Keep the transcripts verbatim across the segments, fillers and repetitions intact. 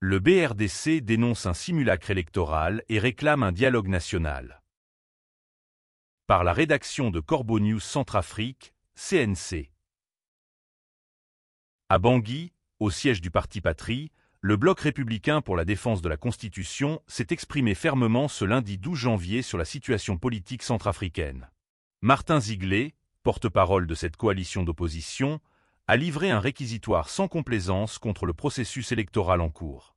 Le B R D C dénonce un simulacre électoral et réclame un dialogue national. Par la rédaction de Corbeau News Centrafrique, C N C. À Bangui, au siège du Parti Patrie, le Bloc républicain pour la défense de la Constitution s'est exprimé fermement ce lundi douze janvier sur la situation politique centrafricaine. Martin Ziglé, porte-parole de cette coalition d'opposition, a livré un réquisitoire sans complaisance contre le processus électoral en cours.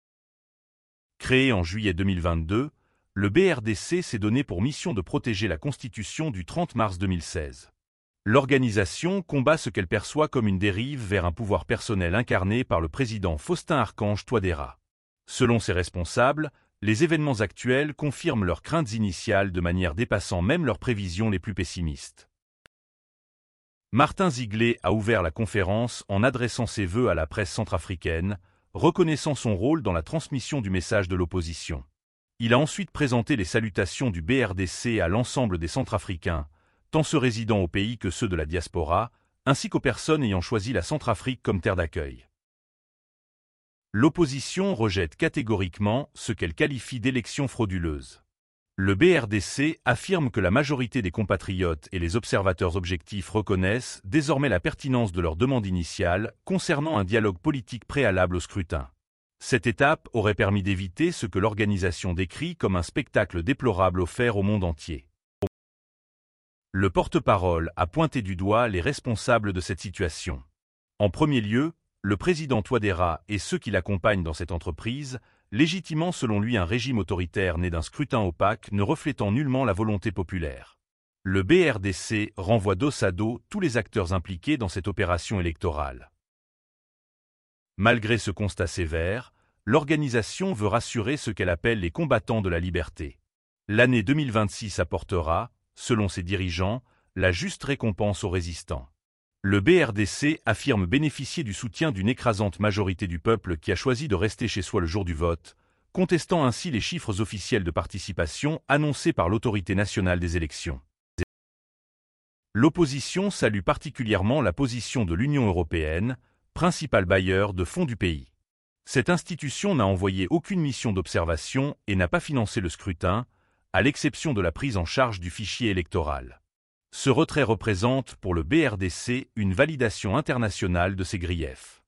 Créé en juillet deux mille vingt-deux, le B R D C s'est donné pour mission de protéger la Constitution du trente mars deux mille seize. L'organisation combat ce qu'elle perçoit comme une dérive vers un pouvoir personnel incarné par le président Faustin-Archange Touadéra. Selon ses responsables, les événements actuels confirment leurs craintes initiales de manière dépassant même leurs prévisions les plus pessimistes. Martin Ziglé a ouvert la conférence en adressant ses vœux à la presse centrafricaine, reconnaissant son rôle dans la transmission du message de l'opposition. Il a ensuite présenté les salutations du B R D C à l'ensemble des Centrafricains, tant ceux résidant au pays que ceux de la diaspora, ainsi qu'aux personnes ayant choisi la Centrafrique comme terre d'accueil. L'opposition rejette catégoriquement ce qu'elle qualifie d'élection frauduleuse. Le B R D C affirme que la majorité des compatriotes et les observateurs objectifs reconnaissent désormais la pertinence de leur demande initiale concernant un dialogue politique préalable au scrutin. Cette étape aurait permis d'éviter ce que l'organisation décrit comme un spectacle déplorable offert au monde entier. Le porte-parole a pointé du doigt les responsables de cette situation. En premier lieu, le président Touadéra et ceux qui l'accompagnent dans cette entreprise, légitimant selon lui un régime autoritaire né d'un scrutin opaque ne reflétant nullement la volonté populaire. Le B R D C renvoie dos à dos tous les acteurs impliqués dans cette opération électorale. Malgré ce constat sévère, l'organisation veut rassurer ce qu'elle appelle les combattants de la liberté. L'année deux mille vingt-six apportera, selon ses dirigeants, la juste récompense aux résistants. Le B R D C affirme bénéficier du soutien d'une écrasante majorité du peuple qui a choisi de rester chez soi le jour du vote, contestant ainsi les chiffres officiels de participation annoncés par l'autorité nationale des élections. L'opposition salue particulièrement la position de l'Union européenne, principal bailleur de fonds du pays. Cette institution n'a envoyé aucune mission d'observation et n'a pas financé le scrutin, à l'exception de la prise en charge du fichier électoral. Ce retrait représente pour le B R D C une validation internationale de ses griefs.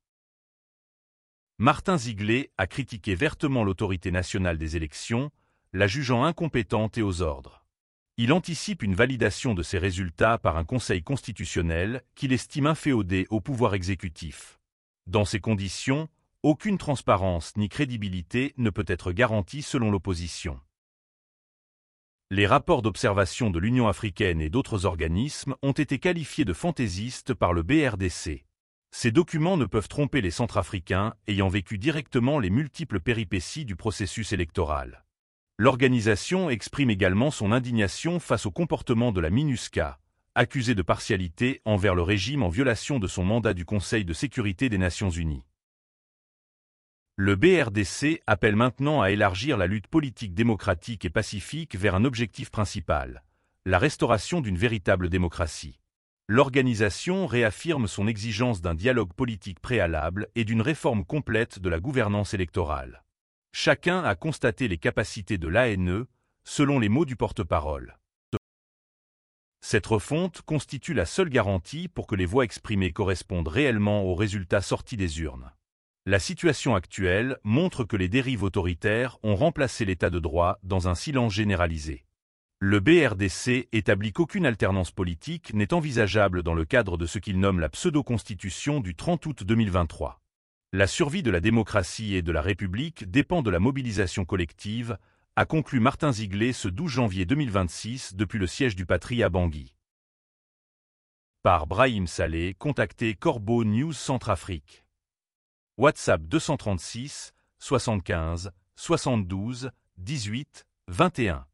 Martin Ziglé a critiqué vertement l'autorité nationale des élections, la jugeant incompétente et aux ordres. Il anticipe une validation de ces résultats par un Conseil constitutionnel qu'il estime inféodé au pouvoir exécutif. Dans ces conditions, aucune transparence ni crédibilité ne peut être garantie selon l'opposition. Les rapports d'observation de l'Union africaine et d'autres organismes ont été qualifiés de fantaisistes par le B R D C. Ces documents ne peuvent tromper les Centrafricains ayant vécu directement les multiples péripéties du processus électoral. L'organisation exprime également son indignation face au comportement de la MINUSCA, accusée de partialité envers le régime en violation de son mandat du Conseil de sécurité des Nations Unies. Le B R D C appelle maintenant à élargir la lutte politique démocratique et pacifique vers un objectif principal, la restauration d'une véritable démocratie. L'organisation réaffirme son exigence d'un dialogue politique préalable et d'une réforme complète de la gouvernance électorale. Chacun a constaté les capacités de l'A N E, selon les mots du porte-parole. Cette refonte constitue la seule garantie pour que les voix exprimées correspondent réellement aux résultats sortis des urnes. La situation actuelle montre que les dérives autoritaires ont remplacé l'état de droit dans un silence généralisé. Le B R D C établit qu'aucune alternance politique n'est envisageable dans le cadre de ce qu'il nomme la pseudo-constitution du trente août deux mille vingt-trois. La survie de la démocratie et de la République dépend de la mobilisation collective, a conclu Martin Ziglé ce douze janvier deux mille vingt-six depuis le siège du Patrie à Bangui. Par Brahim Saleh, contactez Corbeau News Centrafrique. WhatsApp deux cent trente-six, soixante-quinze, soixante-douze, dix-huit, vingt et un.